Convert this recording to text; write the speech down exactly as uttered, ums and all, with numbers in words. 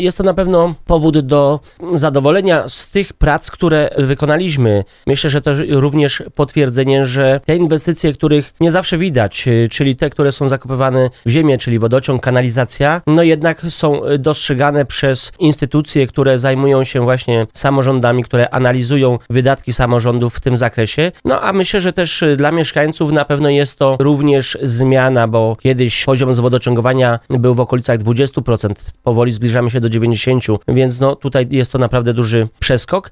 Jest to na pewno powód do zadowolenia z tych prac, które wykonaliśmy. Myślę, że to również potwierdzenie, że te inwestycje, których nie zawsze widać, czyli te, które są zakopywane w ziemię, czyli wodociąg, kanalizacja, no jednak są dostrzegane przez instytucje, które zajmują się właśnie samorządami, które analizują wydatki samorządów w tym zakresie. No a myślę, że też dla mieszkańców na pewno jest to również zmiana, bo kiedyś poziom zwodociągowania był w okolicach dwadzieścia procent, powoli zbliżamy się do dziewięćdziesiąt procent, więc no tutaj jest to naprawdę duży przeskok.